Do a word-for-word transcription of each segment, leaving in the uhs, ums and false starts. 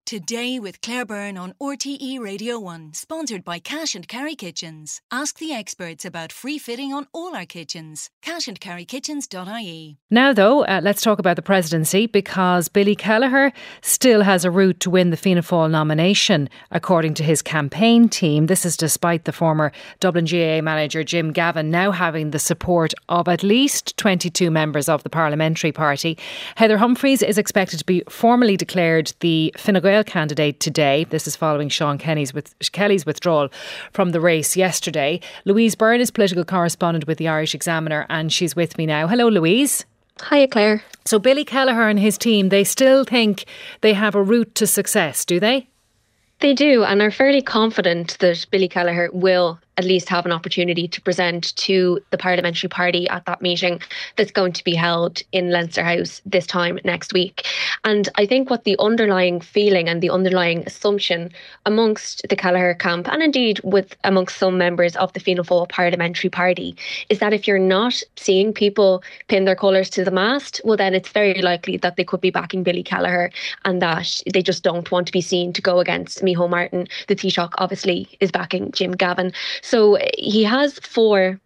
Today with Claire Byrne on R T E Radio one, sponsored by Cash and Carry Kitchens. Ask the experts about free fitting on all our kitchens. cash and carry kitchens dot I E. Now though, uh, let's talk about the presidency, because Billy Kelleher still has a route to win the Fianna Fáil nomination, according to his campaign team. This is despite the former Dublin G A A manager Jim Gavin now having the support of at least twenty-two members of the parliamentary party. Heather Humphreys is expected to be formally declared the Fine Gael candidate today. This is following Sean Kenny's with, Kelly's withdrawal from the race yesterday. Louise Byrne is political correspondent with the Irish Examiner, and she's with me now. Hello, Louise. Hiya, Claire. So Billy Kelleher and his team, they still think they have a route to success, do they? They do, and are fairly confident that Billy Kelleher will at least have an opportunity to present to the parliamentary party at that meeting that's going to be held in Leinster House this time next week. And I think what the underlying feeling and the underlying assumption amongst the Kelleher camp, and indeed with amongst some members of the Fianna Fáil parliamentary party, is that if you're not seeing people pin their colours to the mast, well then it's very likely that they could be backing Billy Kelleher, and that they just don't want to be seen to go against Micheál Martin. The Taoiseach obviously is backing Jim Gavin. So he has four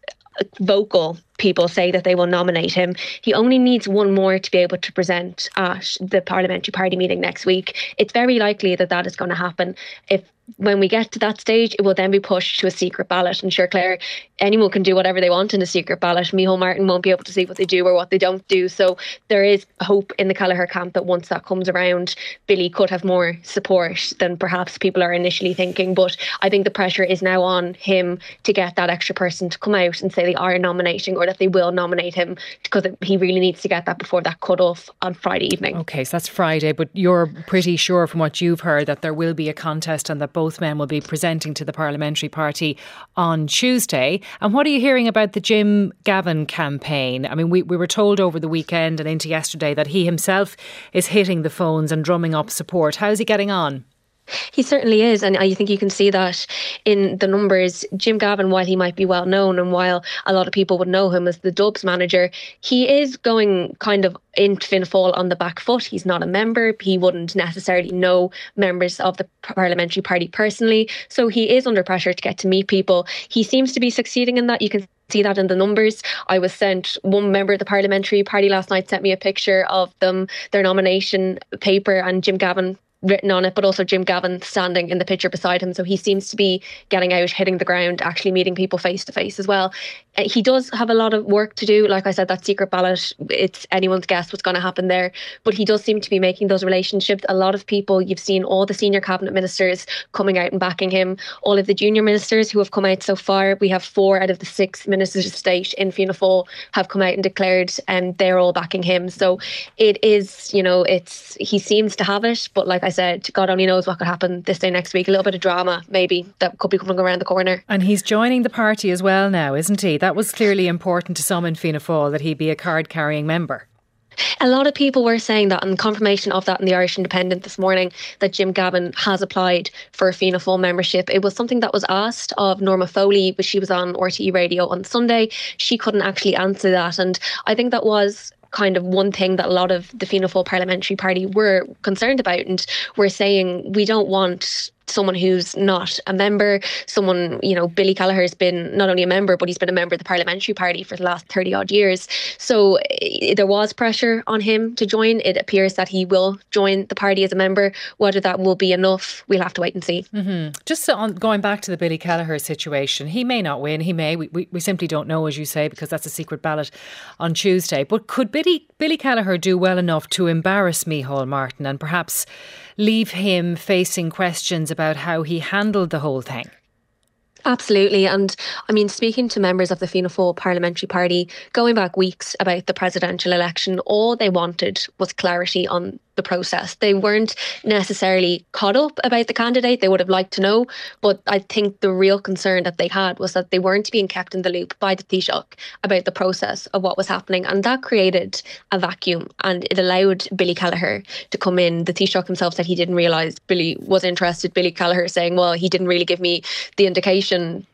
vocal people say that they will nominate him. He only needs one more to be able to present at the parliamentary party meeting next week. It's very likely that that is going to happen. If when we get to that stage, it will then be pushed to a secret ballot. And sure, Claire, anyone can do whatever they want in a secret ballot. Micheál Martin won't be able to see what they do or what they don't do. So there is hope in the Kelleher camp that once that comes around, Billy could have more support than perhaps people are initially thinking. But I think the pressure is now on him to get that extra person to come out and say they are nominating, or that they will nominate him, because he really needs to get that before that cut-off on Friday evening. OK, so that's Friday, but you're pretty sure from what you've heard that there will be a contest and that both men will be presenting to the parliamentary party on Tuesday. And what are you hearing about the Jim Gavin campaign? I mean, we, we were told over the weekend and into yesterday that he himself is hitting the phones and drumming up support. How's he getting on? He certainly is, and I think you can see that in the numbers. Jim Gavin, while he might be well known and while a lot of people would know him as the Dubs manager, he is going kind of into Fianna Fáil on the back foot. He's not a member. He wouldn't necessarily know members of the parliamentary party personally. So he is under pressure to get to meet people. He seems to be succeeding in that. You can see that in the numbers. I was sent, one member of the parliamentary party last night sent me a picture of them, their nomination paper, and Jim Gavin written on it, but also Jim Gavin standing in the picture beside him. So he seems to be getting out, hitting the ground, actually meeting people face to face as well. Uh, he does have a lot of work to do. Like I said, that secret ballot, it's anyone's guess what's going to happen there. But he does seem to be making those relationships. A lot of people, you've seen all the senior cabinet ministers coming out and backing him. All of the junior ministers who have come out so far, we have four out of the six ministers of state in Fianna Fáil have come out and declared, and they're all backing him. So it is, you know, it's he seems to have it. But like I said, God only knows what could happen this day next week. A little bit of drama maybe that could be coming around the corner. And he's joining the party as well now, isn't he? That was clearly important to some in Fianna Fáil, that he be a card carrying member. A lot of people were saying that, and confirmation of that in the Irish Independent this morning, that Jim Gavin has applied for a Fianna Fáil membership. It was something that was asked of Norma Foley, but she was on R T E Radio on Sunday. She couldn't actually answer that, and I think that was kind of one thing that a lot of the Fianna Fáil parliamentary party were concerned about, and were saying we don't want someone who's not a member, someone, you know, Billy Kelleher has been not only a member, but he's been a member of the parliamentary party for the last thirty odd years. So uh, there was pressure on him to join. It appears that he will join the party as a member. Whether that will be enough, we'll have to wait and see. Mm-hmm. Just on, going back to the Billy Kelleher situation, he may not win, he may. We, we, we simply don't know, as you say, because that's a secret ballot on Tuesday. But could Billy, Billy Kelleher do well enough to embarrass Micheál Martin and perhaps leave him facing questions about how he handled the whole thing? Absolutely. And I mean, speaking to members of the Fianna Fáil parliamentary party, going back weeks about the presidential election, all they wanted was clarity on the process. They weren't necessarily caught up about the candidate. They would have liked to know. But I think the real concern that they had was that they weren't being kept in the loop by the Taoiseach about the process of what was happening. And that created a vacuum, and it allowed Billy Kelleher to come in. The Taoiseach himself said he didn't realise Billy was interested. Billy Kelleher saying, well, he didn't really give me the indication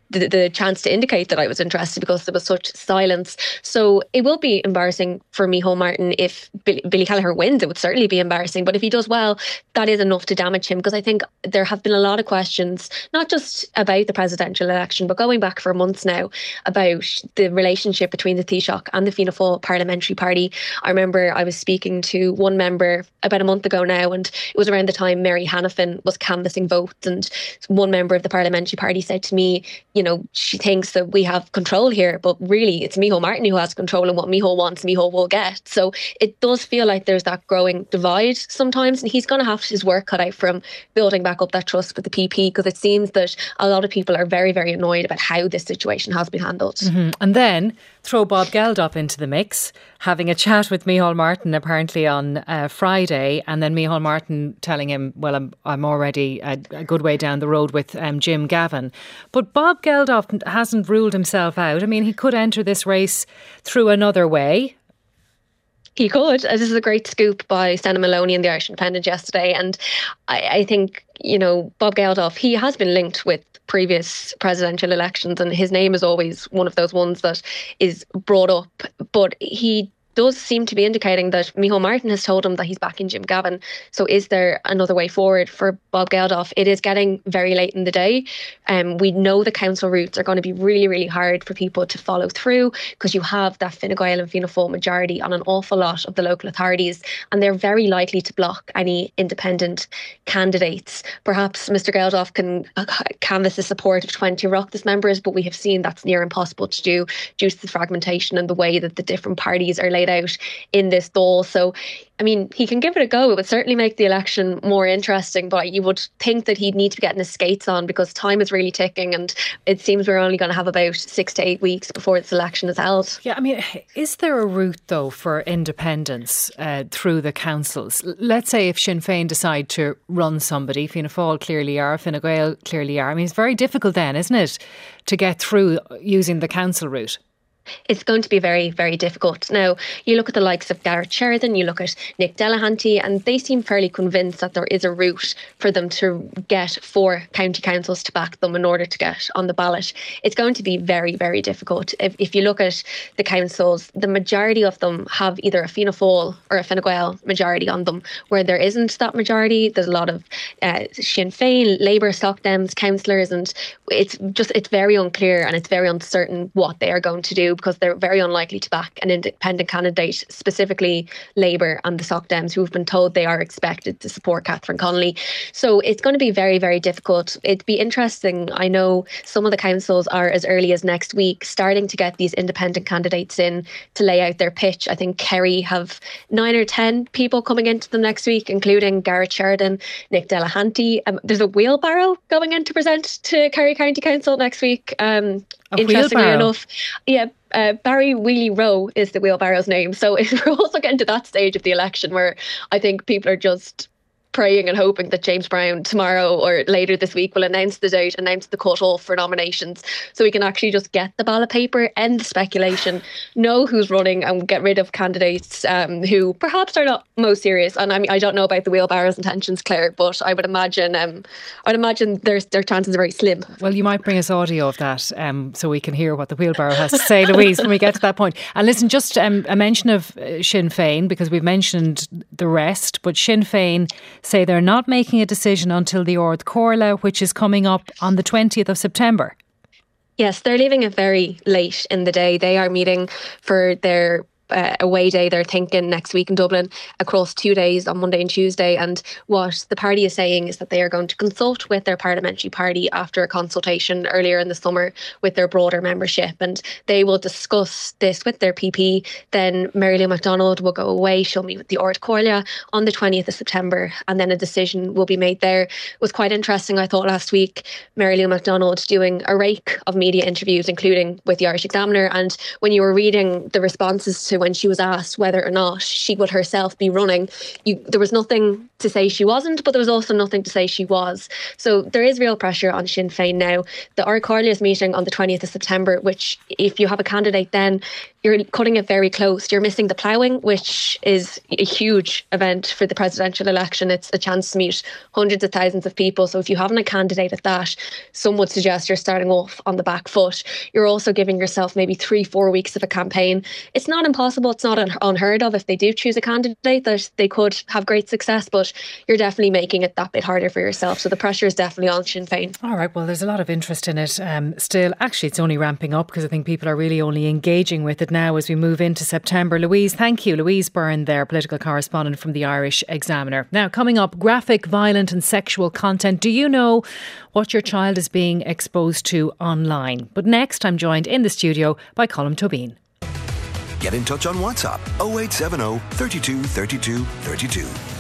the, the chance to indicate that I was interested because there was such silence. So it will be embarrassing for Micheál Martin if Billy, Billy Kelleher wins. It would certainly be embarrassing. But if he does well, that is enough to damage him, because I think there have been a lot of questions, not just about the presidential election, but going back for months now, about the relationship between the Taoiseach and the Fianna Fáil parliamentary party. I remember I was speaking to one member about a month ago now, and it was around the time Mary Hanafin was canvassing votes, and one member of the parliamentary party said to me, you know, she thinks that we have control here, but really it's Micheál Martin who has control, and what Micheál wants, Micheál will get. So it does feel like there's that growing divide sometimes, and he's going to have his work cut out from building back up that trust with the P P, because it seems that a lot of people are very, very annoyed about how this situation has been handled. Mm-hmm. And then throw Bob Geldof into the mix, having a chat with Micheál Martin apparently on uh, Friday, and then Micheál Martin telling him, well, I'm, I'm already a, a good way down the road with um, Jim Gavin. But Bob Geldof hasn't ruled himself out. I mean, he could enter this race through another way. He could. This is a great scoop by Stena Maloney in the Irish Independent yesterday. And I, I think, you know, Bob Geldof, he has been linked with previous presidential elections, and his name is always one of those ones that is brought up. But he does seem to be indicating that Micheál Martin has told him that he's backing Jim Gavin. So is there another way forward for Bob Geldof? It is getting very late in the day. Um, we know the council routes are going to be really, really hard for people to follow through, because you have that Fine Gael and Fianna Fáil majority on an awful lot of the local authorities, and they're very likely to block any independent candidates. Perhaps Mr Geldof can uh, canvass the support of twenty Oireachtas members, but we have seen that's near impossible to do due to the fragmentation and the way that the different parties are laid out in this Dáil. So, I mean, he can give it a go. It would certainly make the election more interesting, but you would think that he'd need to be getting his skates on, because time is really ticking, and it seems we're only going to have about six to eight weeks before this election is held. Yeah, I mean, is there a route, though, for independence uh, through the councils? Let's say if Sinn Féin decide to run somebody, Fianna Fáil clearly are, Fine Gael clearly are. I mean, it's very difficult then, isn't it, to get through using the council route? It's going to be very, very difficult. Now, you look at the likes of Garrett Sheridan, you look at Nick Delahanty, and they seem fairly convinced that there is a route for them to get four county councils to back them in order to get on the ballot. It's going to be very, very difficult. If, if you look at the councils, the majority of them have either a Fianna Fáil or a Fine Gael majority on them. Where there isn't that majority, there's a lot of uh, Sinn Féin, Labour, Soc Dems, councillors, and it's just, it's very unclear and it's very uncertain what they are going to do, because they're very unlikely to back an independent candidate, specifically Labour and the Soc Dems, who have been told they are expected to support Catherine Connolly. So it's going to be very, very difficult. It'd be interesting. I know some of the councils are, as early as next week, starting to get these independent candidates in to lay out their pitch. I think Kerry have nine or ten people coming into them next week, including Garrett Sheridan, Nick Delahanty. Um, there's a wheelbarrow going in to present to Kerry County Council next week. Um, a interestingly wheelbarrow. enough, yeah. Uh, Barry Wheelie Rowe is the wheelbarrow's name. So we're also getting to that stage of the election where I think people are just praying and hoping that James Brown tomorrow or later this week will announce the date, announce the cut-off for nominations, so we can actually just get the ballot paper, end the speculation, know who's running, and get rid of candidates um, who perhaps are not most serious. And I mean, I don't know about the wheelbarrow's intentions, Claire, but I would imagine um, I'd imagine their, their chances are very slim. Well, you might bring us audio of that um, so we can hear what the wheelbarrow has to say, Louise, when we get to that point. And listen, just um, a mention of uh, Sinn Féin, because we've mentioned the rest, but Sinn Féin say they're not making a decision until the Ord Comhairle, which is coming up on the twentieth of September. Yes, they're leaving it very late in the day. They are meeting for their Uh, away day, they're thinking, next week in Dublin, across two days on Monday and Tuesday. And what the party is saying is that they are going to consult with their parliamentary party after a consultation earlier in the summer with their broader membership, and they will discuss this with their P P. Then Mary Lou McDonald will go away. She'll meet with the Ord Comhairle on the twentieth of September, and then a decision will be made there. It was quite interesting, I thought, last week, Mary Lou McDonald doing a rake of media interviews, including with the Irish Examiner, and when you were reading the responses to when she was asked whether or not she would herself be running, you, there was nothing to say she wasn't, but there was also nothing to say she was. So there is real pressure on Sinn Féin now. The Ord Comhairle is meeting on the twentieth of September, which, if you have a candidate then, you're cutting it very close. You're missing the ploughing, which is a huge event for the presidential election. It's a chance to meet hundreds of thousands of people. So if you haven't a candidate at that, some would suggest you're starting off on the back foot. You're also giving yourself maybe three, four weeks of a campaign. It's not impossible. It's not un- unheard of if they do choose a candidate that they could have great success, but you're definitely making it that bit harder for yourself. So the pressure is definitely on Sinn Féin. All right, well, there's a lot of interest in it um, still. Actually, it's only ramping up because I think people are really only engaging with it now as we move into September. Louise, thank you. Louise Byrne there, political correspondent from the Irish Examiner. Now, coming up, graphic, violent and sexual content. Do you know what your child is being exposed to online? But next, I'm joined in the studio by Colm Tóibín. Get in touch on WhatsApp oh eight seven oh, thirty-two, thirty-two, thirty-two.